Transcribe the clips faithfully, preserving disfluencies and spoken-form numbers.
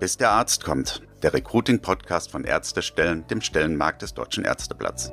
Bis der Arzt kommt, der Recruiting-Podcast von Ärztestellen, dem Stellenmarkt des Deutschen Ärzteblatts.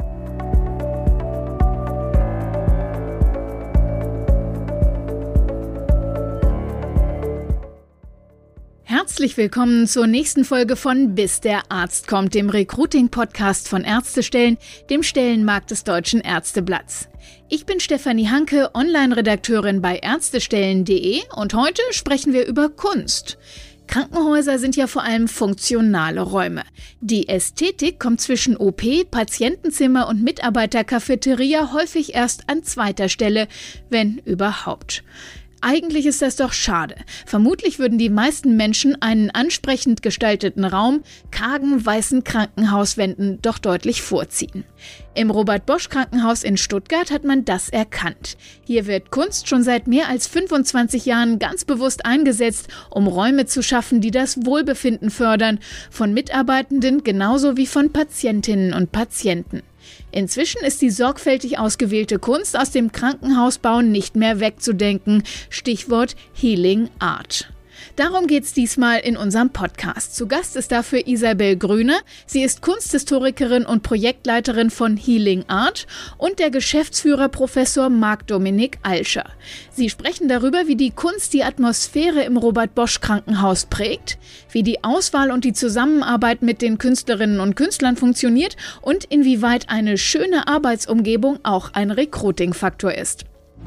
Herzlich willkommen zur nächsten Folge von Bis der Arzt kommt, dem Recruiting-Podcast von Ärztestellen, dem Stellenmarkt des Deutschen Ärzteblatts. Ich bin Stefanie Hanke, Online-Redakteurin bei ärztestellen punkt de und heute sprechen wir über Kunst. Krankenhäuser sind ja vor allem funktionale Räume. Die Ästhetik kommt zwischen O P, Patientenzimmer und Mitarbeitercafeteria häufig erst an zweiter Stelle, wenn überhaupt. Eigentlich ist das doch schade. Vermutlich würden die meisten Menschen einen ansprechend gestalteten Raum kargen weißen Krankenhauswänden doch deutlich vorziehen. Im Robert-Bosch-Krankenhaus in Stuttgart hat man das erkannt. Hier wird Kunst schon seit mehr als fünfundzwanzig Jahren ganz bewusst eingesetzt, um Räume zu schaffen, die das Wohlbefinden fördern, von Mitarbeitenden genauso wie von Patientinnen und Patienten. Inzwischen ist die sorgfältig ausgewählte Kunst aus dem Krankenhausbau nicht mehr wegzudenken. Stichwort Healing Art. Darum geht's diesmal in unserem Podcast. Zu Gast ist dafür Isabel Grüner. Sie ist Kunsthistorikerin und Projektleiterin von Healing Art und der Geschäftsführer Professor Marc-Dominik Alscher. Sie sprechen darüber, wie die Kunst die Atmosphäre im Robert-Bosch-Krankenhaus prägt, wie die Auswahl und die Zusammenarbeit mit den Künstlerinnen und Künstlern funktioniert und inwieweit eine schöne Arbeitsumgebung auch ein Recruiting-Faktor ist.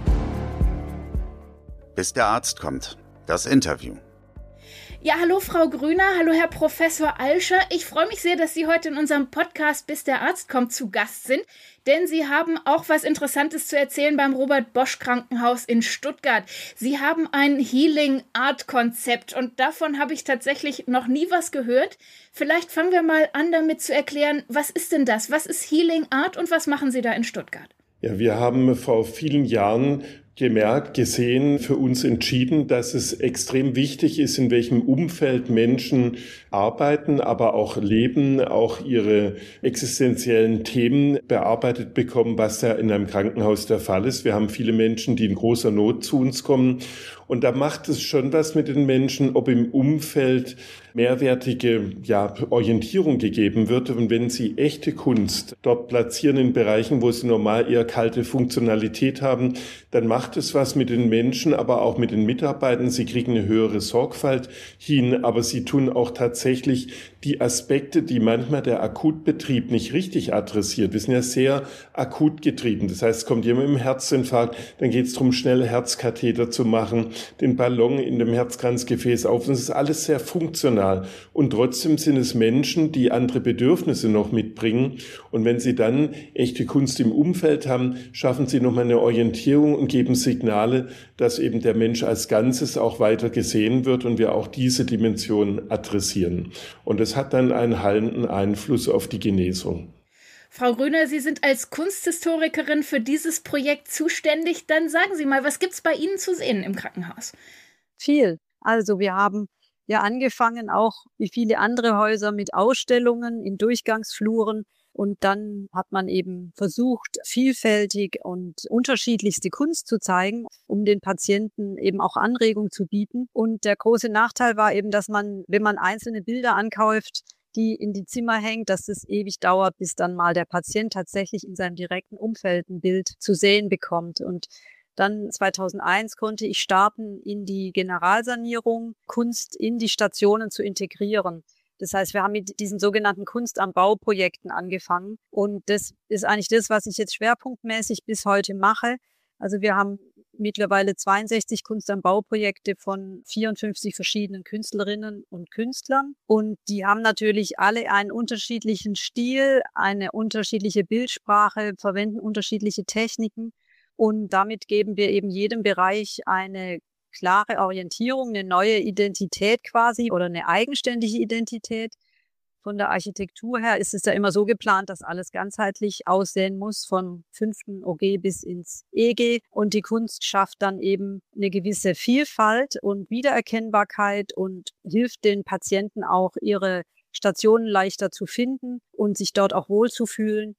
Bis der Arzt kommt. Das Interview. Ja, hallo Frau Grüner, hallo Herr Professor Alscher. Ich freue mich sehr, dass Sie heute in unserem Podcast Bis der Arzt kommt zu Gast sind, denn Sie haben auch was Interessantes zu erzählen beim Robert-Bosch-Krankenhaus in Stuttgart. Sie haben ein Healing-Art-Konzept und davon habe ich tatsächlich noch nie was gehört. Vielleicht fangen wir mal an, damit zu erklären, was ist denn das? Was ist Healing Art und was machen Sie da in Stuttgart? Ja, wir haben vor vielen Jahren gemerkt, gesehen, für uns entschieden, dass es extrem wichtig ist, in welchem Umfeld Menschen arbeiten, aber auch leben, auch ihre existenziellen Themen bearbeitet bekommen, was ja in einem Krankenhaus der Fall ist. Wir haben viele Menschen, die in großer Not zu uns kommen. Und da macht es schon was mit den Menschen, ob im Umfeld mehrwertige ja, Orientierung gegeben wird. Und wenn sie echte Kunst dort platzieren in Bereichen, wo sie normal eher kalte Funktionalität haben, dann macht es was mit den Menschen, aber auch mit den Mitarbeitern. Sie kriegen eine höhere Sorgfalt hin, aber sie tun auch tatsächlich die Aspekte, die manchmal der Akutbetrieb nicht richtig adressiert. Wir sind ja sehr akut getrieben. Das heißt, es kommt jemand mit einem Herzinfarkt, dann geht es darum, schnell Herzkatheter zu machen, den Ballon in dem Herzkranzgefäß auf. Das ist alles sehr funktional. Und trotzdem sind es Menschen, die andere Bedürfnisse noch mitbringen. Und wenn sie dann echte Kunst im Umfeld haben, schaffen sie nochmal eine Orientierung und geben Signale, dass eben der Mensch als Ganzes auch weiter gesehen wird und wir auch diese Dimension adressieren. Und das hat dann einen heilenden Einfluss auf die Genesung. Frau Grüner, Sie sind als Kunsthistorikerin für dieses Projekt zuständig. Dann sagen Sie mal, was gibt's bei Ihnen zu sehen im Krankenhaus? Viel. Also wir haben ja angefangen, auch wie viele andere Häuser, mit Ausstellungen in Durchgangsfluren. Und dann hat man eben versucht, vielfältig und unterschiedlichste Kunst zu zeigen, um den Patienten eben auch Anregung zu bieten. Und der große Nachteil war eben, dass man, wenn man einzelne Bilder ankauft, die in die Zimmer hängt, dass es ewig dauert, bis dann mal der Patient tatsächlich in seinem direkten Umfeld ein Bild zu sehen bekommt. Und dann zweitausendeins konnte ich starten, in die Generalsanierung Kunst in die Stationen zu integrieren. Das heißt, wir haben mit diesen sogenannten Kunst am Bau-Projekten angefangen. Und das ist eigentlich das, was ich jetzt schwerpunktmäßig bis heute mache. Also wir haben mittlerweile zweiundsechzig Kunst am Bau-Projekte von vierundfünfzig verschiedenen Künstlerinnen und Künstlern. Und die haben natürlich alle einen unterschiedlichen Stil, eine unterschiedliche Bildsprache, verwenden unterschiedliche Techniken. Und damit geben wir eben jedem Bereich eine klare Orientierung, eine neue Identität quasi oder eine eigenständige Identität. Von der Architektur her ist es ja immer so geplant, dass alles ganzheitlich aussehen muss, vom fünften O G bis ins E G. Und die Kunst schafft dann eben eine gewisse Vielfalt und Wiedererkennbarkeit und hilft den Patienten auch, ihre Stationen leichter zu finden und sich dort auch wohlzufühlen.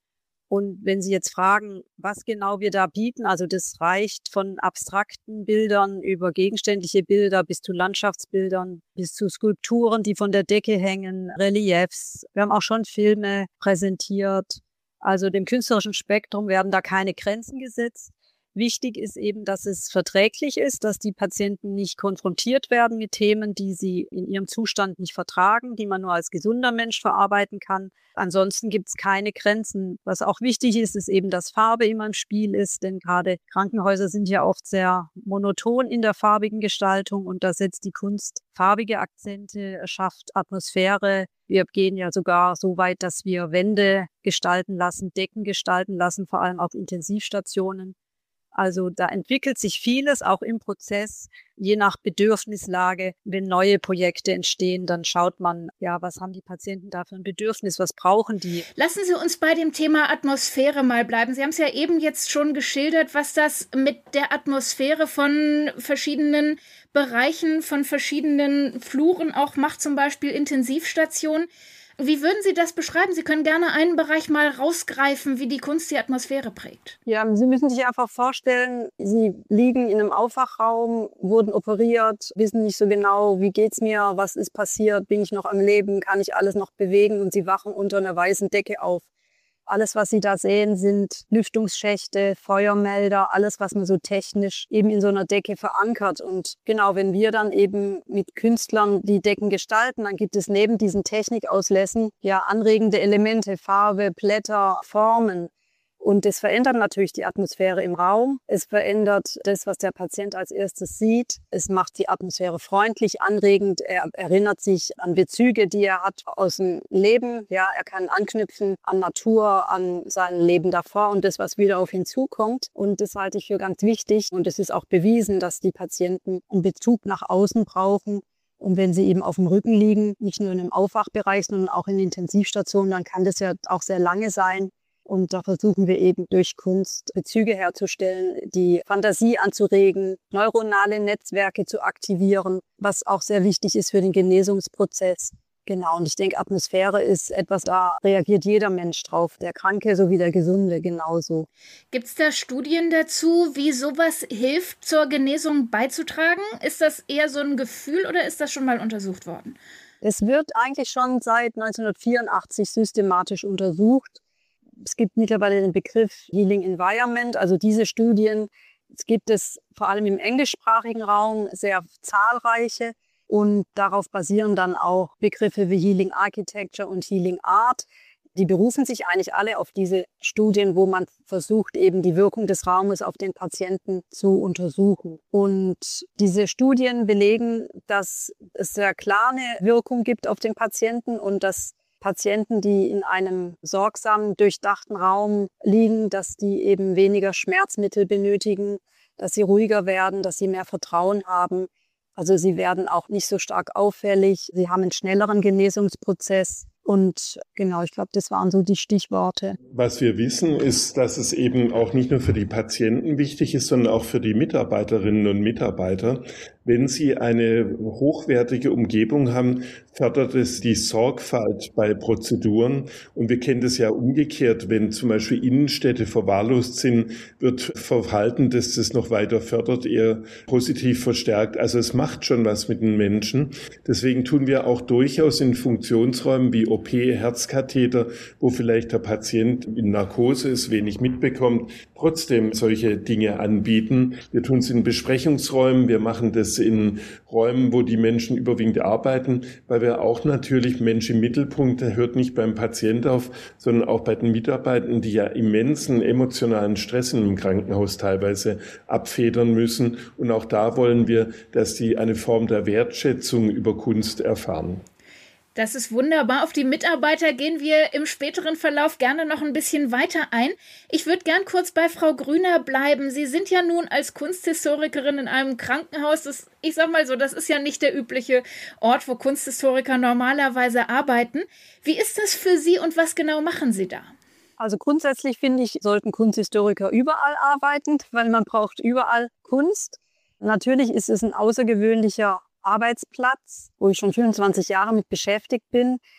Und wenn Sie jetzt fragen, was genau wir da bieten, also das reicht von abstrakten Bildern über gegenständliche Bilder bis zu Landschaftsbildern, bis zu Skulpturen, die von der Decke hängen, Reliefs. Wir haben auch schon Filme präsentiert. Also dem künstlerischen Spektrum werden da keine Grenzen gesetzt. Wichtig ist eben, dass es verträglich ist, dass die Patienten nicht konfrontiert werden mit Themen, die sie in ihrem Zustand nicht vertragen, die man nur als gesunder Mensch verarbeiten kann. Ansonsten gibt es keine Grenzen. Was auch wichtig ist, ist eben, dass Farbe immer im Spiel ist, denn gerade Krankenhäuser sind ja oft sehr monoton in der farbigen Gestaltung und da setzt die Kunst farbige Akzente, schafft Atmosphäre. Wir gehen ja sogar so weit, dass wir Wände gestalten lassen, Decken gestalten lassen, vor allem auf Intensivstationen. Also da entwickelt sich vieles auch im Prozess, je nach Bedürfnislage. Wenn neue Projekte entstehen, dann schaut man, ja, was haben die Patienten da für ein Bedürfnis, was brauchen die? Lassen Sie uns bei dem Thema Atmosphäre mal bleiben. Sie haben es ja eben jetzt schon geschildert, was das mit der Atmosphäre von verschiedenen Bereichen, von verschiedenen Fluren auch macht, zum Beispiel Intensivstationen. Wie würden Sie das beschreiben? Sie können gerne einen Bereich mal rausgreifen, wie die Kunst die Atmosphäre prägt. Ja, Sie müssen sich einfach vorstellen, Sie liegen in einem Aufwachraum, wurden operiert, wissen nicht so genau, wie geht's mir, was ist passiert, bin ich noch am Leben, kann ich alles noch bewegen und Sie wachen unter einer weißen Decke auf. Alles, was Sie da sehen, sind Lüftungsschächte, Feuermelder, alles, was man so technisch eben in so einer Decke verankert. Und genau, wenn wir dann eben mit Künstlern die Decken gestalten, dann gibt es neben diesen Technikauslässen ja anregende Elemente, Farbe, Blätter, Formen. Und das verändert natürlich die Atmosphäre im Raum. Es verändert das, was der Patient als erstes sieht. Es macht die Atmosphäre freundlich, anregend. Er erinnert sich an Bezüge, die er hat aus dem Leben. Ja, er kann anknüpfen an Natur, an sein Leben davor und das, was wieder auf ihn zukommt. Und das halte ich für ganz wichtig. Und es ist auch bewiesen, dass die Patienten einen Bezug nach außen brauchen. Und wenn sie eben auf dem Rücken liegen, nicht nur in einem Aufwachbereich, sondern auch in Intensivstationen, dann kann das ja auch sehr lange sein. Und da versuchen wir eben durch Kunst Bezüge herzustellen, die Fantasie anzuregen, neuronale Netzwerke zu aktivieren, was auch sehr wichtig ist für den Genesungsprozess. Genau, und ich denke, Atmosphäre ist etwas, da reagiert jeder Mensch drauf, der Kranke sowie der Gesunde genauso. Gibt es da Studien dazu, wie sowas hilft, zur Genesung beizutragen? Ist das eher so ein Gefühl oder ist das schon mal untersucht worden? Es wird eigentlich schon seit neunzehnhundertvierundachtzig systematisch untersucht. Es gibt mittlerweile den Begriff Healing Environment, also diese Studien. Es gibt es vor allem im englischsprachigen Raum sehr zahlreiche und darauf basieren dann auch Begriffe wie Healing Architecture und Healing Art. Die berufen sich eigentlich alle auf diese Studien, wo man versucht, eben die Wirkung des Raumes auf den Patienten zu untersuchen. Und diese Studien belegen, dass es sehr klar eine Wirkung gibt auf den Patienten und dass Patienten, die in einem sorgsam durchdachten Raum liegen, dass die eben weniger Schmerzmittel benötigen, dass sie ruhiger werden, dass sie mehr Vertrauen haben. Also sie werden auch nicht so stark auffällig, sie haben einen schnelleren Genesungsprozess. Und genau, ich glaube, das waren so die Stichworte. Was wir wissen, ist, dass es eben auch nicht nur für die Patienten wichtig ist, sondern auch für die Mitarbeiterinnen und Mitarbeiter. Wenn sie eine hochwertige Umgebung haben, fördert es die Sorgfalt bei Prozeduren. Und wir kennen das ja umgekehrt, wenn zum Beispiel Innenstädte verwahrlost sind, wird Verhalten, das das noch weiter fördert, eher positiv verstärkt. Also es macht schon was mit den Menschen. Deswegen tun wir auch durchaus in Funktionsräumen wie O P, Herzkatheter, wo vielleicht der Patient in Narkose ist, wenig mitbekommt, trotzdem solche Dinge anbieten. Wir tun es in Besprechungsräumen, wir machen das in Räumen, wo die Menschen überwiegend arbeiten, weil wir auch natürlich Mensch im Mittelpunkt, der hört nicht beim Patient auf, sondern auch bei den Mitarbeitern, die ja immensen emotionalen Stress im Krankenhaus teilweise abfedern müssen. Und auch da wollen wir, dass die eine Form der Wertschätzung über Kunst erfahren. Das ist wunderbar. Auf die Mitarbeiter gehen wir im späteren Verlauf gerne noch ein bisschen weiter ein. Ich würde gern kurz bei Frau Grüner bleiben. Sie sind ja nun als Kunsthistorikerin in einem Krankenhaus. Das, ich sag mal so, das ist ja nicht der übliche Ort, wo Kunsthistoriker normalerweise arbeiten. Wie ist das für Sie und was genau machen Sie da? Also grundsätzlich finde ich, sollten Kunsthistoriker überall arbeiten, weil man braucht überall Kunst. Natürlich ist es ein außergewöhnlicher Arbeitsplatz, wo ich schon fünfundzwanzig Jahre mit beschäftigt bin.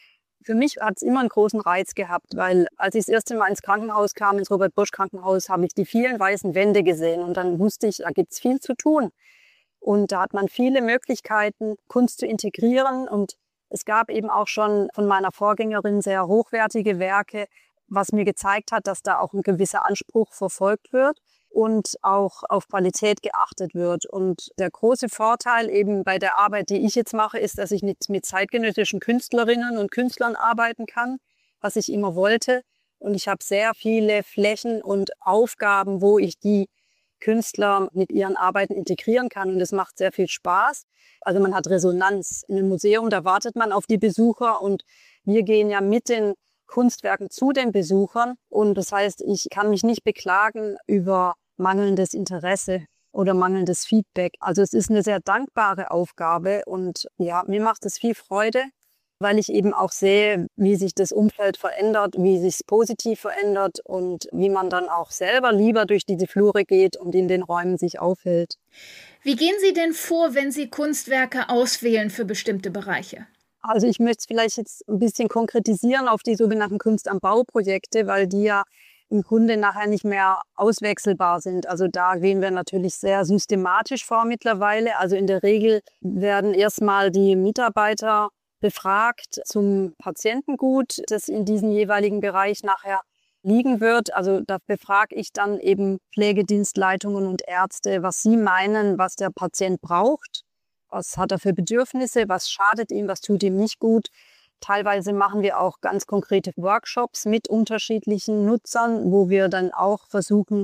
Für mich hat es immer einen großen Reiz gehabt, weil als ich das erste Mal ins Krankenhaus kam, ins Robert-Bosch-Krankenhaus, habe ich die vielen weißen Wände gesehen und dann wusste ich, da gibt es viel zu tun. Und da hat man viele Möglichkeiten, Kunst zu integrieren. Und es gab eben auch schon von meiner Vorgängerin sehr hochwertige Werke, was mir gezeigt hat, dass da auch ein gewisser Anspruch verfolgt wird und auch auf Qualität geachtet wird. Und der große Vorteil eben bei der Arbeit, die ich jetzt mache, ist, dass ich mit, mit zeitgenössischen Künstlerinnen und Künstlern arbeiten kann, was ich immer wollte. Und ich habe sehr viele Flächen und Aufgaben, wo ich die Künstler mit ihren Arbeiten integrieren kann. Und es macht sehr viel Spaß. Also man hat Resonanz. In einem Museum, da wartet man auf die Besucher und wir gehen ja mit den Kunstwerken zu den Besuchern. Und das heißt, ich kann mich nicht beklagen über mangelndes Interesse oder mangelndes Feedback. Also es ist eine sehr dankbare Aufgabe und ja, mir macht es viel Freude, weil ich eben auch sehe, wie sich das Umfeld verändert, wie sich es positiv verändert und wie man dann auch selber lieber durch diese Flure geht und in den Räumen sich aufhält. Wie gehen Sie denn vor, wenn Sie Kunstwerke auswählen für bestimmte Bereiche? Also ich möchte es vielleicht jetzt ein bisschen konkretisieren auf die sogenannten Kunst am Bau-Projekte, weil die ja im Grunde nachher nicht mehr auswechselbar sind. Also da gehen wir natürlich sehr systematisch vor mittlerweile. Also in der Regel werden erstmal die Mitarbeiter befragt zum Patientengut, das in diesem jeweiligen Bereich nachher liegen wird. Also da befrage ich dann eben Pflegedienstleitungen und Ärzte, was sie meinen, was der Patient braucht. Was hat er für Bedürfnisse, was schadet ihm, was tut ihm nicht gut. Teilweise machen wir auch ganz konkrete Workshops mit unterschiedlichen Nutzern, wo wir dann auch versuchen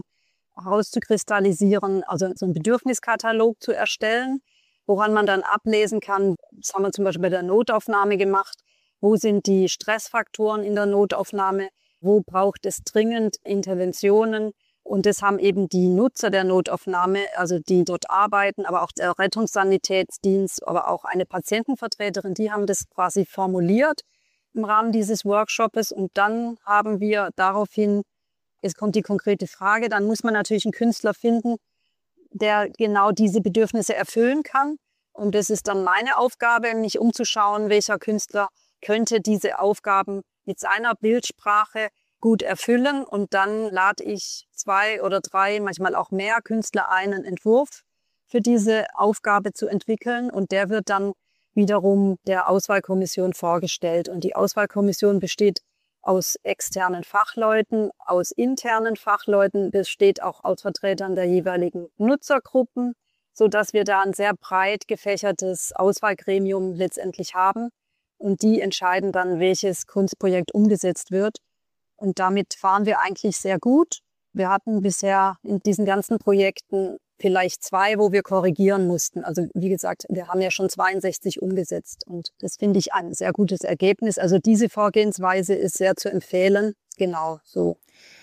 herauszukristallisieren, also so einen Bedürfniskatalog zu erstellen, woran man dann ablesen kann, das haben wir zum Beispiel bei der Notaufnahme gemacht, wo sind die Stressfaktoren in der Notaufnahme, wo braucht es dringend Interventionen. Und das haben eben die Nutzer der Notaufnahme, also die dort arbeiten, aber auch der Rettungssanitätsdienst, aber auch eine Patientenvertreterin, die haben das quasi formuliert im Rahmen dieses Workshops. Und dann haben wir daraufhin, jetzt kommt die konkrete Frage, dann muss man natürlich einen Künstler finden, der genau diese Bedürfnisse erfüllen kann. Und das ist dann meine Aufgabe, mich umzuschauen, welcher Künstler könnte diese Aufgaben mit seiner Bildsprache gut erfüllen. Und dann lade ich zwei oder drei, manchmal auch mehr Künstler ein, einen Entwurf für diese Aufgabe zu entwickeln. Und der wird dann wiederum der Auswahlkommission vorgestellt. Und die Auswahlkommission besteht aus externen Fachleuten, aus internen Fachleuten, besteht auch aus Vertretern der jeweiligen Nutzergruppen, sodass wir da ein sehr breit gefächertes Auswahlgremium letztendlich haben. Und die entscheiden dann, welches Kunstprojekt umgesetzt wird. Und damit fahren wir eigentlich sehr gut. Wir hatten bisher in diesen ganzen Projekten vielleicht zwei, wo wir korrigieren mussten. Also wie gesagt, wir haben ja schon zweiundsechzig umgesetzt und das finde ich ein sehr gutes Ergebnis. Also diese Vorgehensweise ist sehr zu empfehlen. Genau so.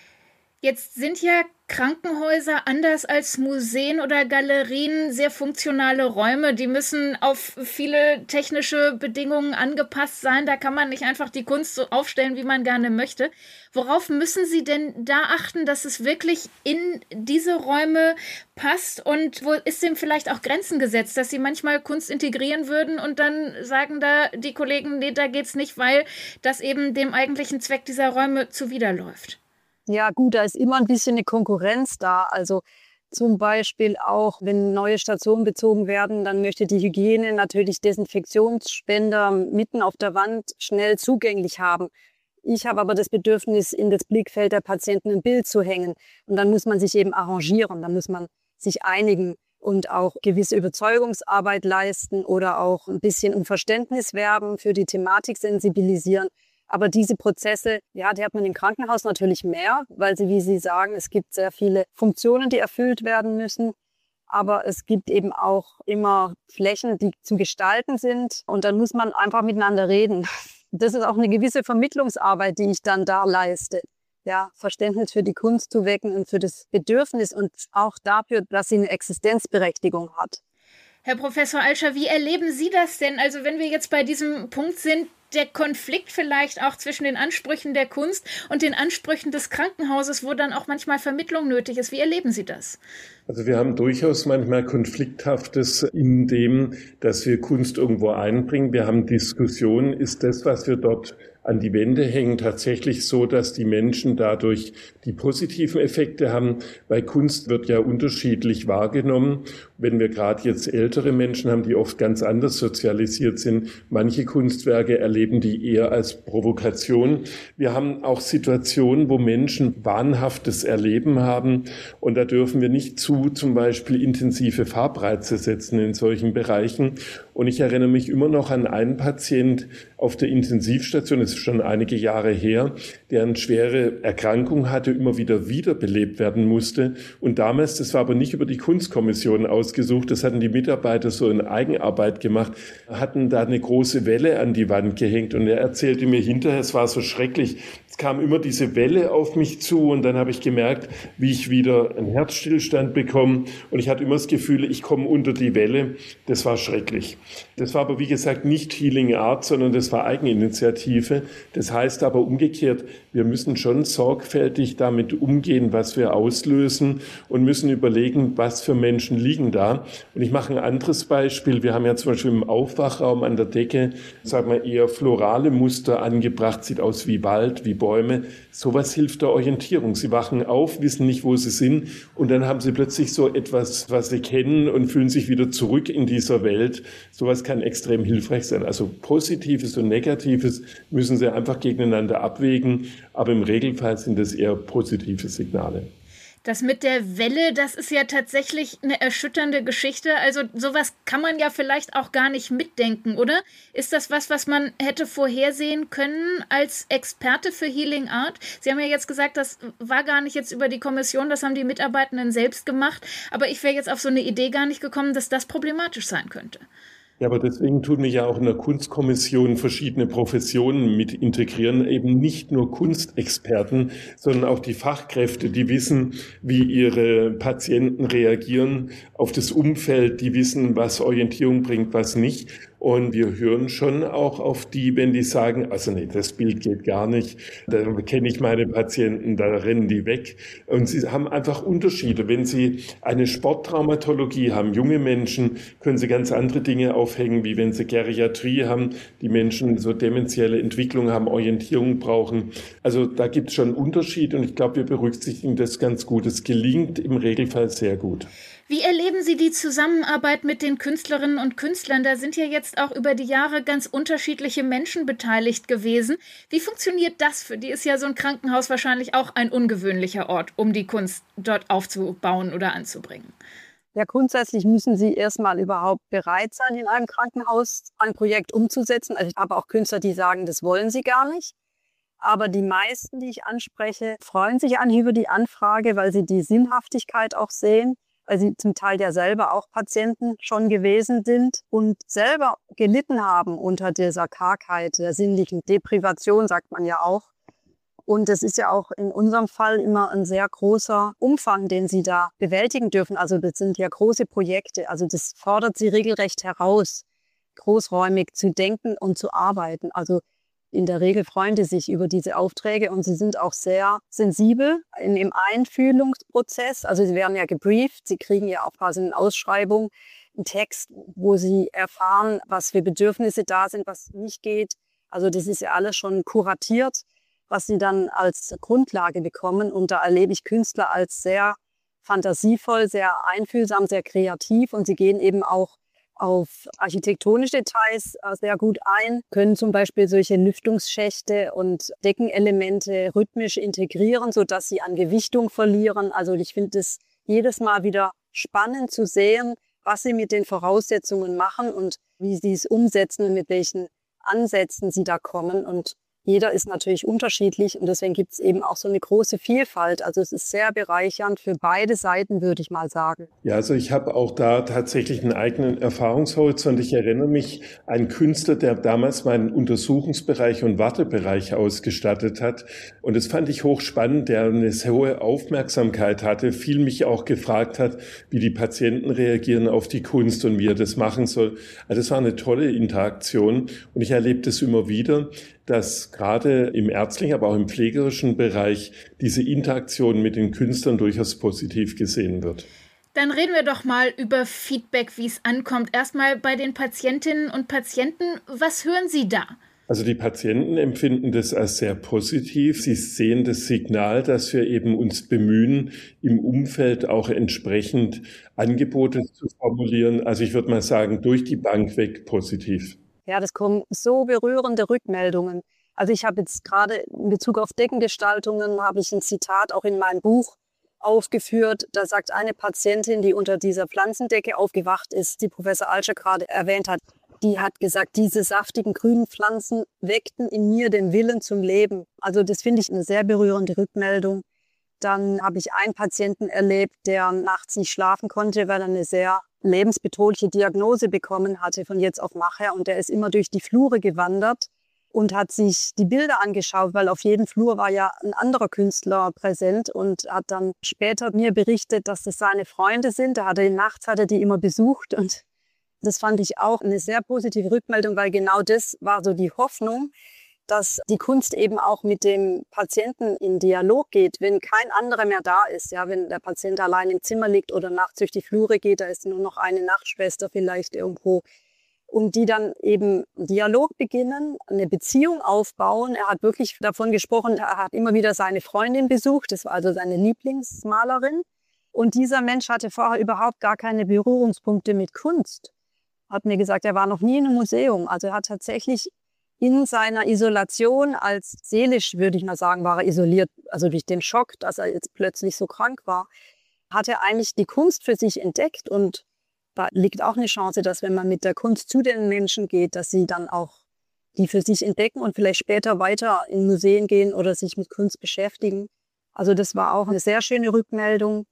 Jetzt sind ja Krankenhäuser anders als Museen oder Galerien sehr funktionale Räume. Die müssen auf viele technische Bedingungen angepasst sein. Da kann man nicht einfach die Kunst so aufstellen, wie man gerne möchte. Worauf müssen Sie denn da achten, dass es wirklich in diese Räume passt? Und wo ist dem vielleicht auch Grenzen gesetzt, dass Sie manchmal Kunst integrieren würden und dann sagen da die Kollegen, nee, da geht's nicht, weil das eben dem eigentlichen Zweck dieser Räume zuwiderläuft? Ja gut, da ist immer ein bisschen eine Konkurrenz da. Also zum Beispiel auch, wenn neue Stationen bezogen werden, dann möchte die Hygiene natürlich Desinfektionsspender mitten auf der Wand schnell zugänglich haben. Ich habe aber das Bedürfnis, in das Blickfeld der Patienten ein Bild zu hängen. Und dann muss man sich eben arrangieren, dann muss man sich einigen und auch gewisse Überzeugungsarbeit leisten oder auch ein bisschen um Verständnis werben, für die Thematik sensibilisieren. Aber diese Prozesse, ja, die hat man im Krankenhaus natürlich mehr, weil sie, wie Sie sagen, es gibt sehr viele Funktionen, die erfüllt werden müssen. Aber es gibt eben auch immer Flächen, die zu gestalten sind. Und dann muss man einfach miteinander reden. Das ist auch eine gewisse Vermittlungsarbeit, die ich dann da leiste. Ja, Verständnis für die Kunst zu wecken und für das Bedürfnis und auch dafür, dass sie eine Existenzberechtigung hat. Herr Professor Alscher, wie erleben Sie das denn? Also wenn wir jetzt bei diesem Punkt sind, der Konflikt vielleicht auch zwischen den Ansprüchen der Kunst und den Ansprüchen des Krankenhauses, wo dann auch manchmal Vermittlung nötig ist. Wie erleben Sie das? Also wir haben durchaus manchmal Konflikthaftes in dem, dass wir Kunst irgendwo einbringen. Wir haben Diskussionen, ist das, was wir dort an die Wände hängen, tatsächlich so, dass die Menschen dadurch die positiven Effekte haben, weil Kunst wird ja unterschiedlich wahrgenommen. Wenn wir gerade jetzt ältere Menschen haben, die oft ganz anders sozialisiert sind, manche Kunstwerke erleben die eher als Provokation. Wir haben auch Situationen, wo Menschen wahnhaftes Erleben haben und da dürfen wir nicht zu zum Beispiel intensive Farbreize setzen in solchen Bereichen. Und ich erinnere mich immer noch an einen Patient auf der Intensivstation, das ist schon einige Jahre her, der eine schwere Erkrankung hatte, immer wieder wiederbelebt werden musste. Und damals, das war aber nicht über die Kunstkommission ausgesucht, das hatten die Mitarbeiter so in Eigenarbeit gemacht, hatten da eine große Welle an die Wand gehängt. Und er erzählte mir hinterher, es war so schrecklich, es kam immer diese Welle auf mich zu und dann habe ich gemerkt, wie ich wieder einen Herzstillstand bekomme. Und ich hatte immer das Gefühl, ich komme unter die Welle. Das war schrecklich. Das war aber, wie gesagt, nicht Healing Art, sondern das war Eigeninitiative. Das heißt aber umgekehrt, wir müssen schon sorgfältig damit umgehen, was wir auslösen und müssen überlegen, was für Menschen liegen da. Und ich mache ein anderes Beispiel. Wir haben ja zum Beispiel im Aufwachraum an der Decke, sagen wir, eher florale Muster angebracht. Sieht aus wie Wald, wie Bäume. Sowas hilft der Orientierung. Sie wachen auf, wissen nicht, wo sie sind und dann haben sie plötzlich so etwas, was sie kennen und fühlen sich wieder zurück in dieser Welt. Sowas kann extrem hilfreich sein. Also Positives und Negatives müssen sie einfach gegeneinander abwägen, aber im Regelfall sind es eher positive Signale. Das mit der Welle, das ist ja tatsächlich eine erschütternde Geschichte. Also sowas kann man ja vielleicht auch gar nicht mitdenken, oder? Ist das was, was man hätte vorhersehen können als Experte für Healing Art? Sie haben ja jetzt gesagt, das war gar nicht jetzt über die Kommission, das haben die Mitarbeitenden selbst gemacht. Aber ich wäre jetzt auf so eine Idee gar nicht gekommen, dass das problematisch sein könnte. Ja, aber deswegen tun wir ja auch in der Kunstkommission verschiedene Professionen mit integrieren, eben nicht nur Kunstexperten, sondern auch die Fachkräfte, die wissen, wie ihre Patienten reagieren auf das Umfeld, die wissen, was Orientierung bringt, was nicht. Und wir hören schon auch auf die, wenn die sagen, also nee, das Bild geht gar nicht, da kenne ich meine Patienten, da rennen die weg. Und sie haben einfach Unterschiede. Wenn sie eine Sporttraumatologie haben, junge Menschen, können sie ganz andere Dinge aufhängen, wie wenn sie Geriatrie haben, die Menschen so dementielle Entwicklung haben, Orientierung brauchen. Also da gibt es schon Unterschiede und ich glaube, wir berücksichtigen das ganz gut. Es gelingt im Regelfall sehr gut. Wie erleben Sie die Zusammenarbeit mit den Künstlerinnen und Künstlern? Da sind ja jetzt auch über die Jahre ganz unterschiedliche Menschen beteiligt gewesen. Wie funktioniert das? Für die ist ja so ein Krankenhaus wahrscheinlich auch ein ungewöhnlicher Ort, um die Kunst dort aufzubauen oder anzubringen. Ja, grundsätzlich müssen Sie erstmal überhaupt bereit sein, in einem Krankenhaus ein Projekt umzusetzen. Also ich habe auch Künstler, die sagen, das wollen sie gar nicht. Aber die meisten, die ich anspreche, freuen sich an über die Anfrage, weil sie die Sinnhaftigkeit auch sehen, weil sie zum Teil ja selber auch Patienten schon gewesen sind und selber gelitten haben unter dieser Kargheit, der sinnlichen Deprivation, sagt man ja auch. Und das ist ja auch in unserem Fall immer ein sehr großer Umfang, den sie da bewältigen dürfen. Also das sind ja große Projekte. Also das fordert sie regelrecht heraus, großräumig zu denken und zu arbeiten. Also in der Regel freuen die sich über diese Aufträge und sie sind auch sehr sensibel in dem Einfühlungsprozess. Also sie werden ja gebrieft, sie kriegen ja auch quasi eine Ausschreibung, einen Text, wo sie erfahren, was für Bedürfnisse da sind, was nicht geht. Also das ist ja alles schon kuratiert, was sie dann als Grundlage bekommen. Und da erlebe ich Künstler als sehr fantasievoll, sehr einfühlsam, sehr kreativ und sie gehen eben auch auf architektonische Details sehr gut ein, können zum Beispiel solche Lüftungsschächte und Deckenelemente rhythmisch integrieren, sodass sie an Gewichtung verlieren. Also ich finde es jedes Mal wieder spannend zu sehen, was sie mit den Voraussetzungen machen und wie sie es umsetzen und mit welchen Ansätzen sie da kommen. Und jeder ist natürlich unterschiedlich und deswegen gibt es eben auch so eine große Vielfalt. Also es ist sehr bereichernd für beide Seiten, würde ich mal sagen. Ja, also ich habe auch da tatsächlich einen eigenen Erfahrungshorizont. Ich erinnere mich, ein Künstler, der damals meinen Untersuchungsbereich und Wartebereich ausgestattet hat. Und das fand ich hochspannend, der eine hohe Aufmerksamkeit hatte, viel mich auch gefragt hat, wie die Patienten reagieren auf die Kunst und wie er das machen soll. Also das war eine tolle Interaktion und ich erlebe das immer wieder, dass gerade im ärztlichen, aber auch im pflegerischen Bereich diese Interaktion mit den Künstlern durchaus positiv gesehen wird. Dann reden wir doch mal über Feedback, wie es ankommt. Erstmal bei den Patientinnen und Patienten. Was hören Sie da? Also die Patienten empfinden das als sehr positiv. Sie sehen das Signal, dass wir eben uns bemühen, im Umfeld auch entsprechend Angebote zu formulieren. Also ich würde mal sagen, durch die Bank weg positiv. Ja, das kommen so berührende Rückmeldungen. Also ich habe jetzt gerade in Bezug auf Deckengestaltungen, habe ich ein Zitat auch in meinem Buch aufgeführt. Da sagt eine Patientin, die unter dieser Pflanzendecke aufgewacht ist, die Professor Alscher gerade erwähnt hat, die hat gesagt, diese saftigen grünen Pflanzen weckten in mir den Willen zum Leben. Also das finde ich eine sehr berührende Rückmeldung. Dann habe ich einen Patienten erlebt, der nachts nicht schlafen konnte, weil er eine sehr lebensbedrohliche Diagnose bekommen hatte von jetzt auf nachher. Und der ist immer durch die Flure gewandert und hat sich die Bilder angeschaut, weil auf jedem Flur war ja ein anderer Künstler präsent und hat dann später mir berichtet, dass das seine Freunde sind. Da hat er nachts hat er die immer besucht und das fand ich auch eine sehr positive Rückmeldung, weil genau das war so die Hoffnung, dass die Kunst eben auch mit dem Patienten in Dialog geht, wenn kein anderer mehr da ist. Ja, wenn der Patient allein im Zimmer liegt oder nachts durch die Flure geht, da ist nur noch eine Nachtschwester vielleicht irgendwo. Und die dann eben einen Dialog beginnen, eine Beziehung aufbauen. Er hat wirklich davon gesprochen, er hat immer wieder seine Freundin besucht, das war also seine Lieblingsmalerin. Und dieser Mensch hatte vorher überhaupt gar keine Berührungspunkte mit Kunst. Hat mir gesagt, er war noch nie in einem Museum. Also er hat tatsächlich in seiner Isolation als seelisch, würde ich mal sagen, war er isoliert, also durch den Schock, dass er jetzt plötzlich so krank war, hat er eigentlich die Kunst für sich entdeckt. Und da liegt auch eine Chance, dass wenn man mit der Kunst zu den Menschen geht, dass sie dann auch die für sich entdecken und vielleicht später weiter in Museen gehen oder sich mit Kunst beschäftigen. Also das war auch eine sehr schöne Rückmeldung.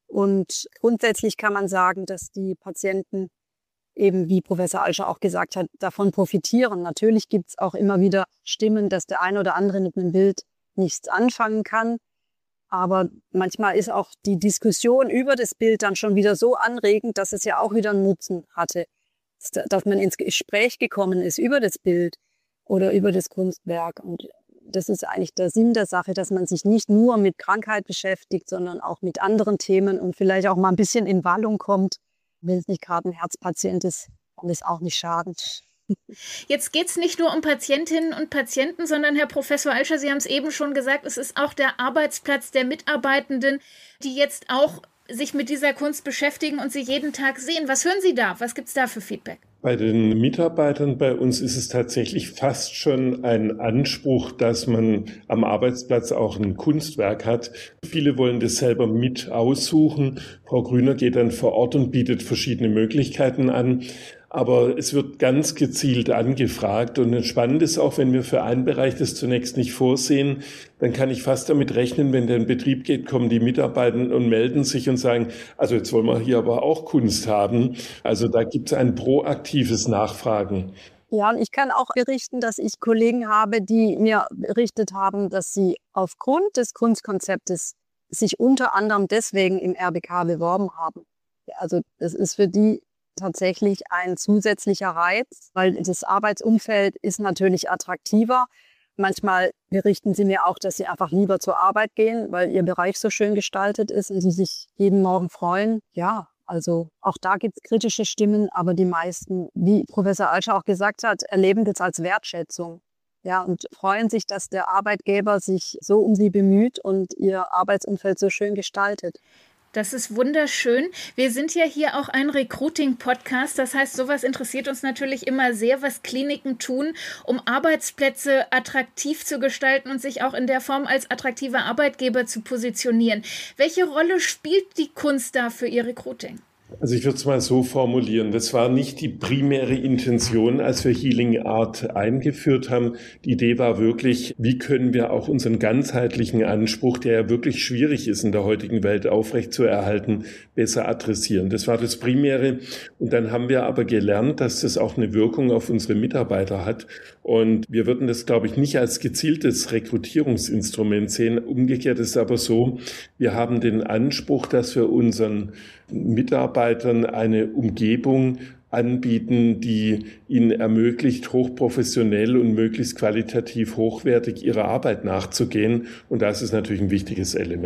Und grundsätzlich kann man sagen, dass die Patienten eben, wie Professor Alscher auch gesagt hat, davon profitieren. Natürlich gibt es auch immer wieder Stimmen, dass der eine oder andere mit einem Bild nichts anfangen kann. Aber manchmal ist auch die Diskussion über das Bild dann schon wieder so anregend, dass es ja auch wieder einen Nutzen hatte. Dass man ins Gespräch gekommen ist über das Bild oder über das Kunstwerk. Und das ist eigentlich der Sinn der Sache, dass man sich nicht nur mit Krankheit beschäftigt, sondern auch mit anderen Themen und vielleicht auch mal ein bisschen in Wallung kommt. Wenn es nicht gerade ein Herzpatient ist, kann es auch nicht schaden. Jetzt geht es nicht nur um Patientinnen und Patienten, sondern Herr Professor Alscher, Sie haben es eben schon gesagt, es ist auch der Arbeitsplatz der Mitarbeitenden, die jetzt auch sich mit dieser Kunst beschäftigen und sie jeden Tag sehen. Was hören Sie da? Was gibt es da für Feedback? Bei den Mitarbeitern bei uns ist es tatsächlich fast schon ein Anspruch, dass man am Arbeitsplatz auch ein Kunstwerk hat. Viele wollen das selber mit aussuchen. Frau Grüner geht dann vor Ort und bietet verschiedene Möglichkeiten an. Aber es wird ganz gezielt angefragt. Und spannend ist auch, wenn wir für einen Bereich das zunächst nicht vorsehen, dann kann ich fast damit rechnen, wenn der in Betrieb geht, kommen die Mitarbeiter und melden sich und sagen, also jetzt wollen wir hier aber auch Kunst haben. Also da gibt es ein proaktives Nachfragen. Ja, und ich kann auch berichten, dass ich Kollegen habe, die mir berichtet haben, dass sie aufgrund des Kunstkonzeptes sich unter anderem deswegen im R B K beworben haben. Also das ist für die tatsächlich ein zusätzlicher Reiz, weil das Arbeitsumfeld ist natürlich attraktiver. Manchmal berichten sie mir auch, dass sie einfach lieber zur Arbeit gehen, weil ihr Bereich so schön gestaltet ist und sie sich jeden Morgen freuen. Ja, also auch da gibt es kritische Stimmen, aber die meisten, wie Professor Alscher auch gesagt hat, erleben das als Wertschätzung. Ja, und freuen sich, dass der Arbeitgeber sich so um sie bemüht und ihr Arbeitsumfeld so schön gestaltet. Das ist wunderschön. Wir sind ja hier auch ein Recruiting-Podcast. Das heißt, sowas interessiert uns natürlich immer sehr, was Kliniken tun, um Arbeitsplätze attraktiv zu gestalten und sich auch in der Form als attraktiver Arbeitgeber zu positionieren. Welche Rolle spielt die Kunst da für Ihr Recruiting? Also ich würde es mal so formulieren, das war nicht die primäre Intention, als wir Healing Art eingeführt haben. Die Idee war wirklich, wie können wir auch unseren ganzheitlichen Anspruch, der ja wirklich schwierig ist in der heutigen Welt aufrechtzuerhalten, besser adressieren. Das war das Primäre. Und dann haben wir aber gelernt, dass das auch eine Wirkung auf unsere Mitarbeiter hat. Und wir würden das, glaube ich, nicht als gezieltes Rekrutierungsinstrument sehen. Umgekehrt ist es aber so, wir haben den Anspruch, dass wir unseren Mitarbeitern eine Umgebung anbieten, die ihnen ermöglicht, hochprofessionell und möglichst qualitativ hochwertig ihrer Arbeit nachzugehen. Und das ist natürlich ein wichtiges Element.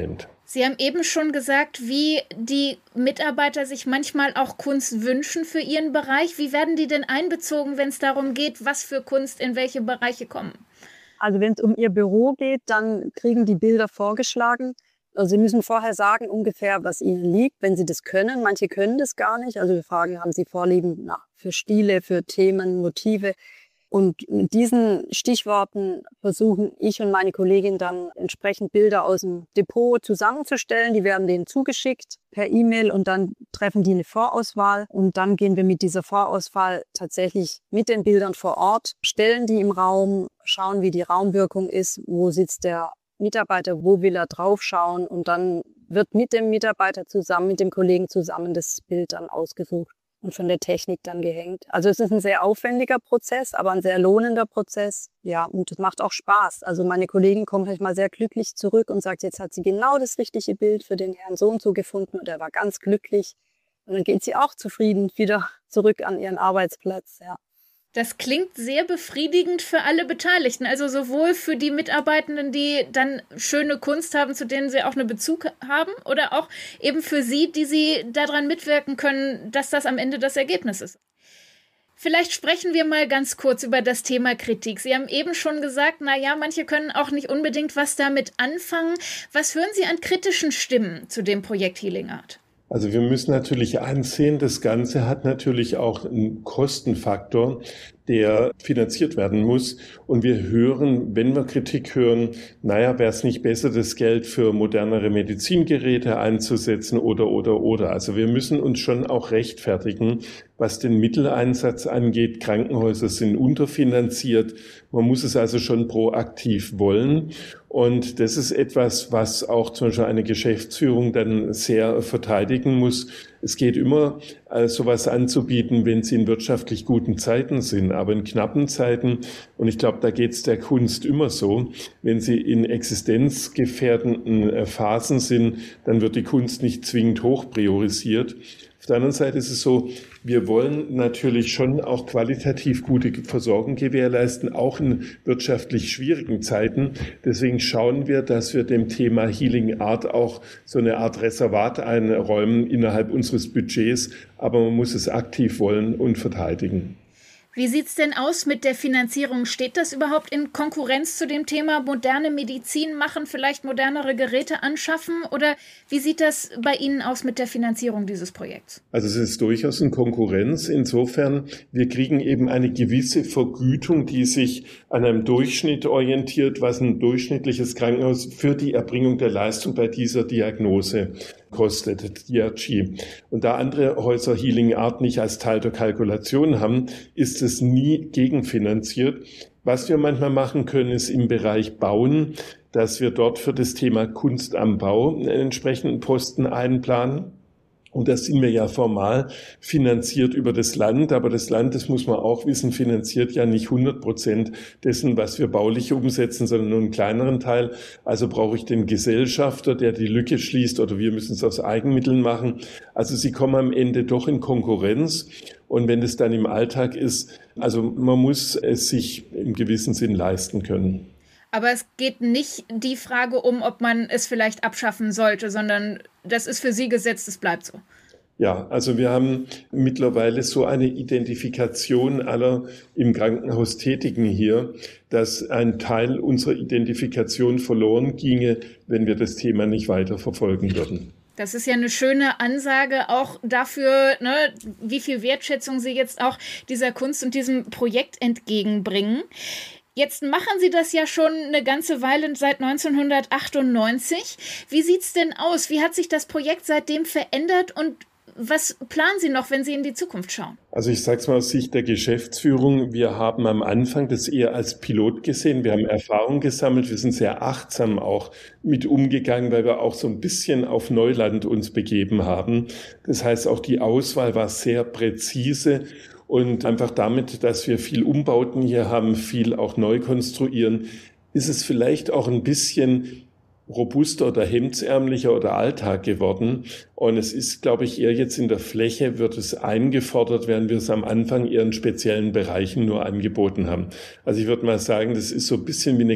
Sie haben eben schon gesagt, wie die Mitarbeiter sich manchmal auch Kunst wünschen für ihren Bereich. Wie werden die denn einbezogen, wenn es darum geht, was für Kunst in welche Bereiche kommen? Also wenn es um ihr Büro geht, dann kriegen die Bilder vorgeschlagen. Also sie müssen vorher sagen ungefähr, was ihnen liegt, wenn sie das können. Manche können das gar nicht. Also wir fragen, haben sie Vorlieben na, für Stile, für Themen, Motive? Und mit diesen Stichworten versuchen ich und meine Kollegin dann entsprechend Bilder aus dem Depot zusammenzustellen. Die werden denen zugeschickt per E-Mail und dann treffen die eine Vorauswahl. Und dann gehen wir mit dieser Vorauswahl tatsächlich mit den Bildern vor Ort, stellen die im Raum, schauen, wie die Raumwirkung ist, wo sitzt der Mitarbeiter, wo will er draufschauen. Und dann wird mit dem Mitarbeiter zusammen, mit dem Kollegen zusammen das Bild dann ausgesucht und von der Technik dann gehängt. Also es ist ein sehr aufwendiger Prozess, aber ein sehr lohnender Prozess. Ja, und es macht auch Spaß. Also meine Kollegin kommt manchmal sehr glücklich zurück und sagt, jetzt hat sie genau das richtige Bild für den Herrn so und so gefunden und er war ganz glücklich. Und dann geht sie auch zufrieden wieder zurück an ihren Arbeitsplatz, ja. Das klingt sehr befriedigend für alle Beteiligten, also sowohl für die Mitarbeitenden, die dann schöne Kunst haben, zu denen sie auch einen Bezug haben, oder auch eben für Sie, die Sie daran mitwirken können, dass das am Ende das Ergebnis ist. Vielleicht sprechen wir mal ganz kurz über das Thema Kritik. Sie haben eben schon gesagt, na ja, manche können auch nicht unbedingt was damit anfangen. Was hören Sie an kritischen Stimmen zu dem Projekt Healing Art? Also wir müssen natürlich ansehen, das Ganze hat natürlich auch einen Kostenfaktor, der finanziert werden muss. Und wir hören, wenn wir Kritik hören, naja, wäre es nicht besser, das Geld für modernere Medizingeräte einzusetzen oder, oder, oder. Also wir müssen uns schon auch rechtfertigen, was den Mitteleinsatz angeht. Krankenhäuser sind unterfinanziert. Man muss es also schon proaktiv wollen. Und das ist etwas, was auch zum Beispiel eine Geschäftsführung dann sehr verteidigen muss. Es geht immer, äh, sowas anzubieten, wenn sie in wirtschaftlich guten Zeiten sind, aber in knappen Zeiten, und ich glaube, da geht es der Kunst immer so, wenn sie in existenzgefährdenden äh, Phasen sind, dann wird die Kunst nicht zwingend hoch priorisiert. Auf der anderen Seite ist es so, wir wollen natürlich schon auch qualitativ gute Versorgung gewährleisten, auch in wirtschaftlich schwierigen Zeiten. Deswegen schauen wir, dass wir dem Thema Healing Art auch so eine Art Reservat einräumen innerhalb unseres Budgets. Aber man muss es aktiv wollen und verteidigen. Wie sieht's denn aus mit der Finanzierung? Steht das überhaupt in Konkurrenz zu dem Thema moderne Medizin machen, vielleicht modernere Geräte anschaffen? Oder wie sieht das bei Ihnen aus mit der Finanzierung dieses Projekts? Also es ist durchaus in Konkurrenz. Insofern, wir kriegen eben eine gewisse Vergütung, die sich an einem Durchschnitt orientiert, was ein durchschnittliches Krankenhaus für die Erbringung der Leistung bei dieser Diagnose kostet, D R G. Und da andere Häuser Healing Art nicht als Teil der Kalkulation haben, ist es nie gegenfinanziert. Was wir manchmal machen können, ist im Bereich Bauen, dass wir dort für das Thema Kunst am Bau einen entsprechenden Posten einplanen. Und das sind wir ja formal finanziert über das Land. Aber das Land, das muss man auch wissen, finanziert ja nicht hundert Prozent dessen, was wir baulich umsetzen, sondern nur einen kleineren Teil. Also brauche ich den Gesellschafter, der die Lücke schließt, oder wir müssen es aus Eigenmitteln machen. Also sie kommen am Ende doch in Konkurrenz. Und wenn es dann im Alltag ist, also man muss es sich im gewissen Sinn leisten können. Aber es geht nicht die Frage um, ob man es vielleicht abschaffen sollte, sondern das ist für Sie gesetzt, es bleibt so. Ja, also wir haben mittlerweile so eine Identifikation aller im Krankenhaus Tätigen hier, dass ein Teil unserer Identifikation verloren ginge, wenn wir das Thema nicht weiter verfolgen würden. Das ist ja eine schöne Ansage auch dafür, ne, wie viel Wertschätzung Sie jetzt auch dieser Kunst und diesem Projekt entgegenbringen. Jetzt machen Sie das ja schon eine ganze Weile, seit neunzehnhundertachtundneunzig. Wie sieht's denn aus? Wie hat sich das Projekt seitdem verändert und was planen Sie noch, wenn Sie in die Zukunft schauen? Also ich sage es mal aus Sicht der Geschäftsführung. Wir haben am Anfang das eher als Pilot gesehen. Wir haben Erfahrung gesammelt. Wir sind sehr achtsam auch mit umgegangen, weil wir auch so ein bisschen auf Neuland uns begeben haben. Das heißt, auch die Auswahl war sehr präzise. Und einfach damit, dass wir viel Umbauten hier haben, viel auch neu konstruieren, ist es vielleicht auch ein bisschen robuster oder hemdsärmlicher oder Alltag geworden. Und es ist, glaube ich, eher jetzt in der Fläche wird es eingefordert, während wir es am Anfang eher in speziellen Bereichen nur angeboten haben. Also ich würde mal sagen, das ist so ein bisschen wie eine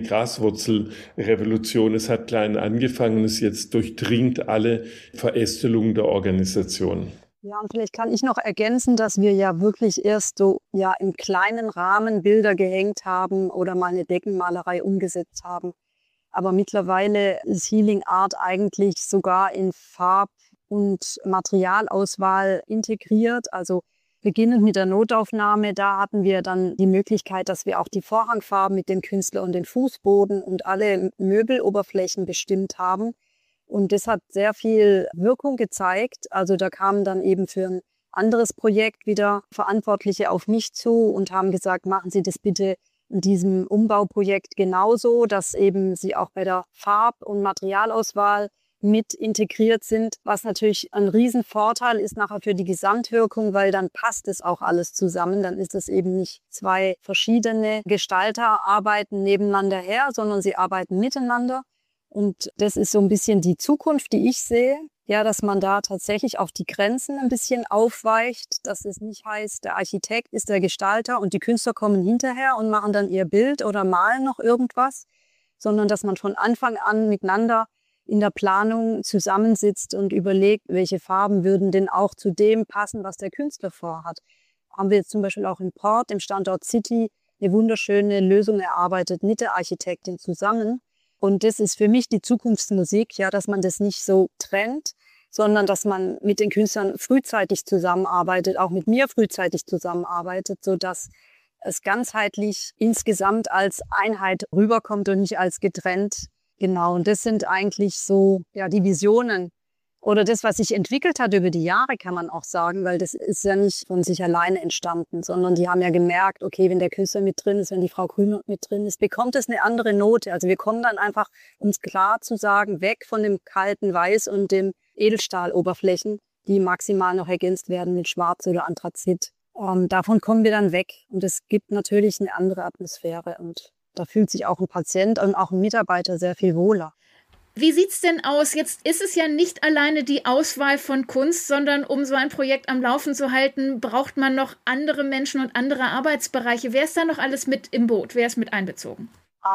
Graswurzelrevolution. Es hat klein angefangen, es jetzt durchdringt alle Verästelungen der Organisation. Ja, und vielleicht kann ich noch ergänzen, dass wir ja wirklich erst so ja im kleinen Rahmen Bilder gehängt haben oder mal eine Deckenmalerei umgesetzt haben. Aber mittlerweile ist Healing Art eigentlich sogar in Farb- und Materialauswahl integriert. Also beginnend mit der Notaufnahme, da hatten wir dann die Möglichkeit, dass wir auch die Vorhangfarben mit dem Künstler und den Fußboden und alle Möbeloberflächen bestimmt haben. Und das hat sehr viel Wirkung gezeigt. Also da kamen dann eben für ein anderes Projekt wieder Verantwortliche auf mich zu und haben gesagt, machen Sie das bitte in diesem Umbauprojekt genauso, dass eben Sie auch bei der Farb- und Materialauswahl mit integriert sind, was natürlich ein Riesenvorteil ist nachher für die Gesamtwirkung, weil dann passt es auch alles zusammen. Dann ist es eben nicht zwei verschiedene Gestalter arbeiten nebeneinander her, sondern sie arbeiten miteinander. Und das ist so ein bisschen die Zukunft, die ich sehe, ja, dass man da tatsächlich auf die Grenzen ein bisschen aufweicht, dass es nicht heißt, der Architekt ist der Gestalter und die Künstler kommen hinterher und machen dann ihr Bild oder malen noch irgendwas, sondern dass man von Anfang an miteinander in der Planung zusammensitzt und überlegt, welche Farben würden denn auch zu dem passen, was der Künstler vorhat. Haben wir jetzt zum Beispiel auch in Port, im Standort City, eine wunderschöne Lösung erarbeitet mit der Architektin zusammen. Und das ist für mich die Zukunftsmusik, ja, dass man das nicht so trennt, sondern dass man mit den Künstlern frühzeitig zusammenarbeitet, auch mit mir frühzeitig zusammenarbeitet, sodass es ganzheitlich insgesamt als Einheit rüberkommt und nicht als getrennt. Genau, und das sind eigentlich so ja die Visionen oder das, was sich entwickelt hat über die Jahre, kann man auch sagen, weil das ist ja nicht von sich alleine entstanden, sondern die haben ja gemerkt, okay, wenn der Künstler mit drin ist, wenn die Frau Grün mit drin ist, bekommt es eine andere Note. Also wir kommen dann einfach, um es klar zu sagen, weg von dem kalten Weiß und dem Edelstahloberflächen, die maximal noch ergänzt werden mit Schwarz oder Anthrazit. Und davon kommen wir dann weg und es gibt natürlich eine andere Atmosphäre und da fühlt sich auch ein Patient und auch ein Mitarbeiter sehr viel wohler. Wie sieht's denn aus? Jetzt ist es ja nicht alleine die Auswahl von Kunst, sondern um so ein Projekt am Laufen zu halten, braucht man noch andere Menschen und andere Arbeitsbereiche. Wer ist da noch alles mit im Boot? Wer ist mit einbezogen?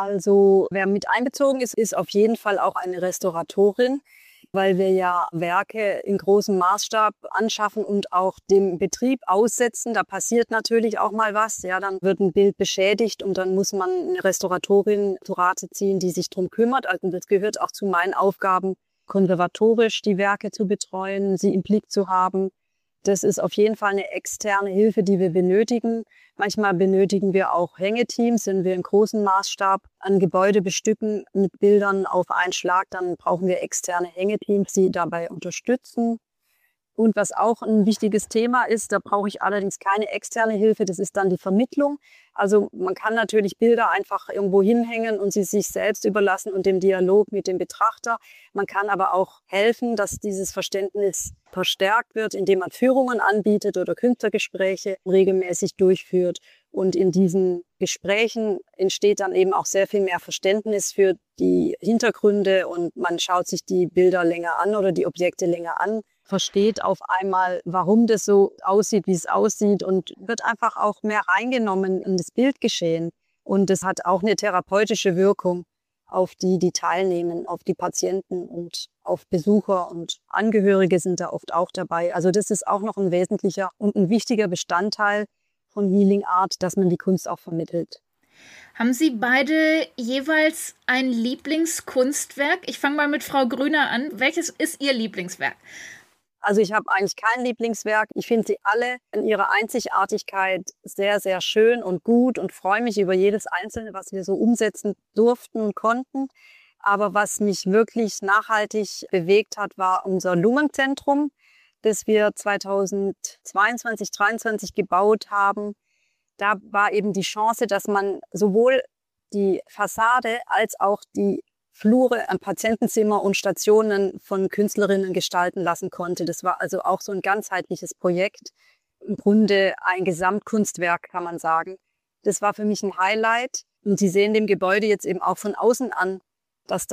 Also wer mit einbezogen ist, ist auf jeden Fall auch eine Restauratorin, weil wir ja Werke in großem Maßstab anschaffen und auch dem Betrieb aussetzen. Da passiert natürlich auch mal was. Ja, dann wird ein Bild beschädigt und dann muss man eine Restauratorin zu Rate ziehen, die sich darum kümmert. Also das gehört auch zu meinen Aufgaben, konservatorisch die Werke zu betreuen, sie im Blick zu haben. Das ist auf jeden Fall eine externe Hilfe, die wir benötigen. Manchmal benötigen wir auch Hängeteams, wenn wir in großem Maßstab ein Gebäude bestücken mit Bildern auf einen Schlag, dann brauchen wir externe Hängeteams, die dabei unterstützen. Und was auch ein wichtiges Thema ist, da brauche ich allerdings keine externe Hilfe, das ist dann die Vermittlung. Also man kann natürlich Bilder einfach irgendwo hinhängen und sie sich selbst überlassen und dem Dialog mit dem Betrachter. Man kann aber auch helfen, dass dieses Verständnis verstärkt wird, indem man Führungen anbietet oder Künstlergespräche regelmäßig durchführt. Und in diesen Gesprächen entsteht dann eben auch sehr viel mehr Verständnis für die Hintergründe und man schaut sich die Bilder länger an oder die Objekte länger an, versteht auf einmal, warum das so aussieht, wie es aussieht und wird einfach auch mehr reingenommen in das Bildgeschehen. Und das hat auch eine therapeutische Wirkung auf die, die teilnehmen, auf die Patienten und auf Besucher und Angehörige sind da oft auch dabei. Also das ist auch noch ein wesentlicher und ein wichtiger Bestandteil von Healing Art, dass man die Kunst auch vermittelt. Haben Sie beide jeweils ein Lieblingskunstwerk? Ich fange mal mit Frau Grüner an. Welches ist Ihr Lieblingswerk? Also ich habe eigentlich kein Lieblingswerk. Ich finde sie alle in ihrer Einzigartigkeit sehr, sehr schön und gut und freue mich über jedes Einzelne, was wir so umsetzen durften und konnten. Aber was mich wirklich nachhaltig bewegt hat, war unser Lungenzentrum, das wir zweitausendzweiundzwanzig, dreiundzwanzig gebaut haben. Da war eben die Chance, dass man sowohl die Fassade als auch die Flure an Patientenzimmer und Stationen von Künstlerinnen gestalten lassen konnte. Das war also auch so ein ganzheitliches Projekt. Im Grunde ein Gesamtkunstwerk, kann man sagen. Das war für mich ein Highlight. Und Sie sehen dem Gebäude jetzt eben auch von außen an, dass da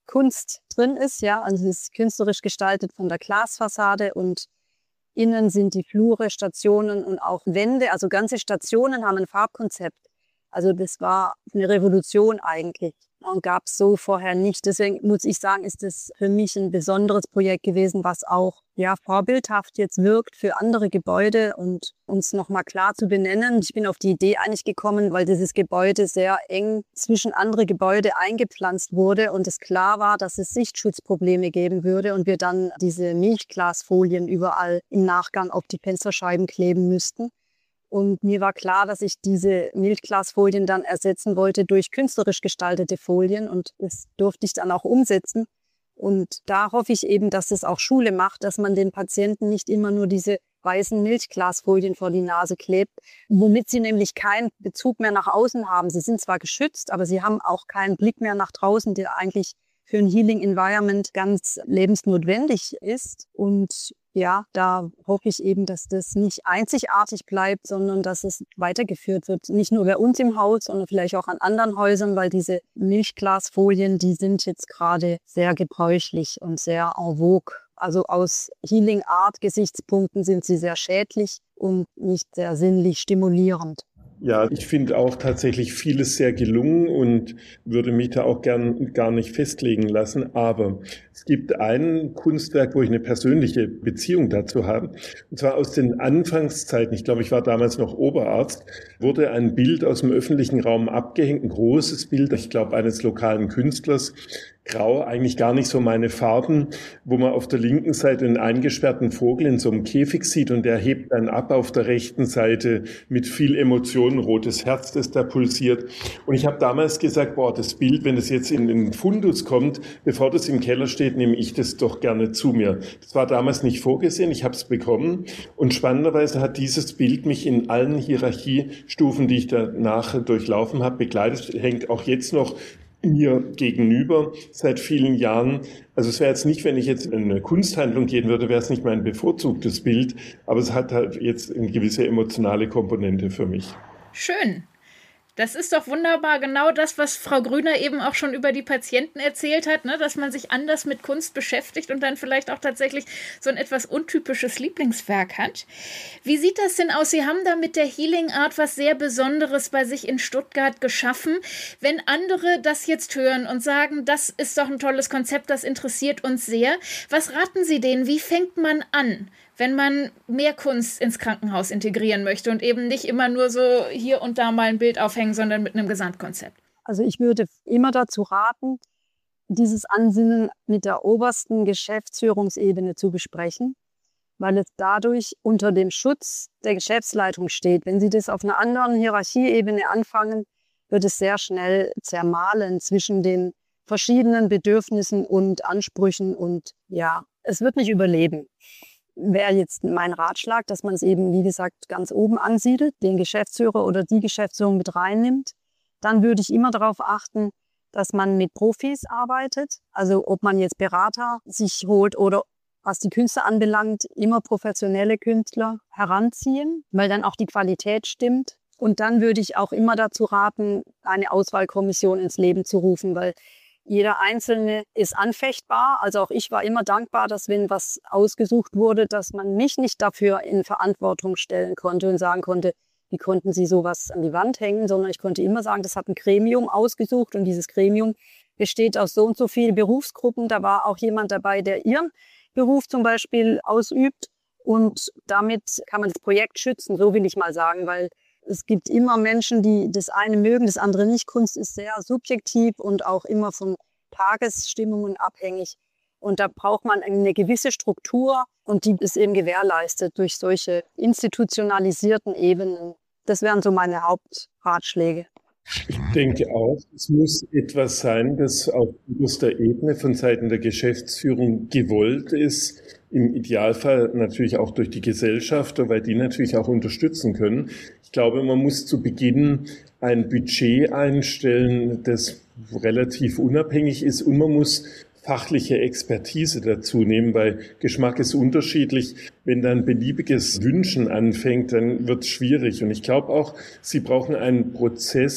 Kunst drin ist, ja. Also es ist künstlerisch gestaltet von der Glasfassade und innen sind die Flure, Stationen und auch Wände. Also ganze Stationen haben ein Farbkonzept. Also das war eine Revolution eigentlich und gab es so vorher nicht. Deswegen muss ich sagen, ist das für mich ein besonderes Projekt gewesen, was auch ja vorbildhaft jetzt wirkt für andere Gebäude und uns nochmal klar zu benennen. Ich bin auf die Idee eigentlich gekommen, weil dieses Gebäude sehr eng zwischen andere Gebäude eingepflanzt wurde und es klar war, dass es Sichtschutzprobleme geben würde und wir dann diese Milchglasfolien überall im Nachgang auf die Fensterscheiben kleben müssten. Und mir war klar, dass ich diese Milchglasfolien dann ersetzen wollte durch künstlerisch gestaltete Folien. Und das durfte ich dann auch umsetzen. Und da hoffe ich eben, dass es auch Schule macht, dass man den Patienten nicht immer nur diese weißen Milchglasfolien vor die Nase klebt, womit sie nämlich keinen Bezug mehr nach außen haben. Sie sind zwar geschützt, aber sie haben auch keinen Blick mehr nach draußen, der eigentlich für ein Healing Environment ganz lebensnotwendig ist. Und ja, da hoffe ich eben, dass das nicht einzigartig bleibt, sondern dass es weitergeführt wird. Nicht nur bei uns im Haus, sondern vielleicht auch an anderen Häusern, weil diese Milchglasfolien, die sind jetzt gerade sehr gebräuchlich und sehr en vogue. Also aus Healing Art Gesichtspunkten sind sie sehr schädlich und nicht sehr sinnlich stimulierend. Ja, ich finde auch tatsächlich vieles sehr gelungen und würde mich da auch gern gar nicht festlegen lassen. Aber es gibt ein Kunstwerk, wo ich eine persönliche Beziehung dazu habe. Und zwar aus den Anfangszeiten, ich glaube, ich war damals noch Oberarzt, wurde ein Bild aus dem öffentlichen Raum abgehängt, ein großes Bild, ich glaube, eines lokalen Künstlers. Grau, eigentlich gar nicht so meine Farben, wo man auf der linken Seite einen eingesperrten Vogel in so einem Käfig sieht und der hebt dann ab auf der rechten Seite mit viel Emotionen, rotes Herz, das da pulsiert. Und ich habe damals gesagt, boah, das Bild, wenn es jetzt in den Fundus kommt, bevor das im Keller steht, nehme ich das doch gerne zu mir. Das war damals nicht vorgesehen, ich habe es bekommen und spannenderweise hat dieses Bild mich in allen Hierarchiestufen, die ich danach durchlaufen habe, begleitet, hängt auch jetzt noch mir gegenüber seit vielen Jahren. Also es wäre jetzt nicht, wenn ich jetzt in eine Kunsthandlung gehen würde, wäre es nicht mein bevorzugtes Bild, aber es hat halt jetzt eine gewisse emotionale Komponente für mich. Schön. Das ist doch wunderbar, genau das, was Frau Grüner eben auch schon über die Patienten erzählt hat, ne? Dass man sich anders mit Kunst beschäftigt und dann vielleicht auch tatsächlich so ein etwas untypisches Lieblingswerk hat. Wie sieht das denn aus? Sie haben da mit der Healing Art was sehr Besonderes bei sich in Stuttgart geschaffen. Wenn andere das jetzt hören und sagen, das ist doch ein tolles Konzept, das interessiert uns sehr, was raten Sie denen? Wie fängt man an, wenn man mehr Kunst ins Krankenhaus integrieren möchte und eben nicht immer nur so hier und da mal ein Bild aufhängen, sondern mit einem Gesamtkonzept? Also ich würde immer dazu raten, dieses Ansinnen mit der obersten Geschäftsführungsebene zu besprechen, weil es dadurch unter dem Schutz der Geschäftsleitung steht. Wenn Sie das auf einer anderen Hierarchieebene anfangen, wird es sehr schnell zermahlen zwischen den verschiedenen Bedürfnissen und Ansprüchen und ja, es wird nicht überleben. Wäre jetzt mein Ratschlag, dass man es eben, wie gesagt, ganz oben ansiedelt, den Geschäftsführer oder die Geschäftsführung mit reinnimmt. Dann würde ich immer darauf achten, dass man mit Profis arbeitet. Also ob man jetzt Berater sich holt oder was die Künstler anbelangt, immer professionelle Künstler heranziehen, weil dann auch die Qualität stimmt. Und dann würde ich auch immer dazu raten, eine Auswahlkommission ins Leben zu rufen, weil jeder Einzelne ist anfechtbar. Also auch ich war immer dankbar, dass wenn was ausgesucht wurde, dass man mich nicht dafür in Verantwortung stellen konnte und sagen konnte, wie konnten Sie sowas an die Wand hängen, sondern ich konnte immer sagen, das hat ein Gremium ausgesucht und dieses Gremium besteht aus so und so vielen Berufsgruppen. Da war auch jemand dabei, der ihren Beruf zum Beispiel ausübt und damit kann man das Projekt schützen, so will ich mal sagen, weil es gibt immer Menschen, die das eine mögen, das andere nicht. Kunst ist sehr subjektiv und auch immer von Tagesstimmungen abhängig. Und da braucht man eine gewisse Struktur und die ist eben gewährleistet durch solche institutionalisierten Ebenen. Das wären so meine Hauptratschläge. Ich denke auch, es muss etwas sein, das auf oberster Ebene von Seiten der Geschäftsführung gewollt ist. Im Idealfall natürlich auch durch die Gesellschafter, weil die natürlich auch unterstützen können. Ich glaube, man muss zu Beginn ein Budget einstellen, das relativ unabhängig ist und man muss fachliche Expertise dazu nehmen, weil Geschmack ist unterschiedlich. Wenn dann beliebiges Wünschen anfängt, dann wird es schwierig. Und ich glaube auch, Sie brauchen einen Prozess,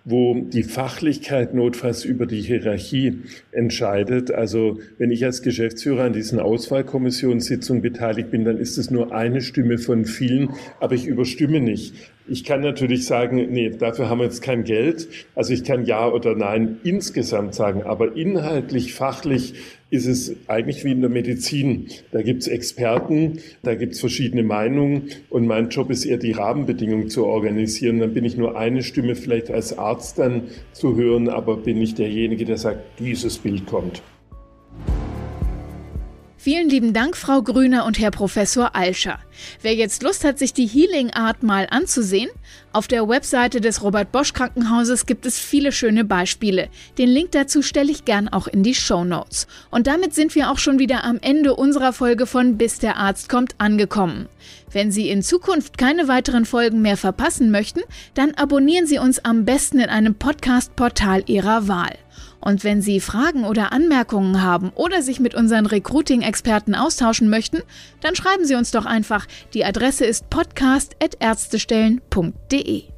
wo die Fachlichkeit notfalls über die Hierarchie entscheidet. Also wenn ich als Geschäftsführer an diesen Auswahlkommissionssitzungen beteiligt bin, dann ist es nur eine Stimme von vielen, aber ich überstimme nicht. Ich kann natürlich sagen, nee, dafür haben wir jetzt kein Geld. Also ich kann Ja oder Nein insgesamt sagen, aber inhaltlich, fachlich ist es eigentlich wie in der Medizin. Da gibt's Experten, da gibt's verschiedene Meinungen und mein Job ist eher, die Rahmenbedingungen zu organisieren. Dann bin ich nur eine Stimme vielleicht als Arzt dann zu hören, aber bin nicht derjenige, der sagt, dieses Bild kommt. Vielen lieben Dank, Frau Grüner und Herr Professor Alscher. Wer jetzt Lust hat, sich die Healing Art mal anzusehen, auf der Webseite des Robert-Bosch-Krankenhauses gibt es viele schöne Beispiele. Den Link dazu stelle ich gern auch in die Shownotes. Und damit sind wir auch schon wieder am Ende unserer Folge von Bis der Arzt kommt angekommen. Wenn Sie in Zukunft keine weiteren Folgen mehr verpassen möchten, dann abonnieren Sie uns am besten in einem Podcast-Portal Ihrer Wahl. Und wenn Sie Fragen oder Anmerkungen haben oder sich mit unseren Recruiting-Experten austauschen möchten, dann schreiben Sie uns doch einfach. Die Adresse ist podcast at ärztestellen punkt de.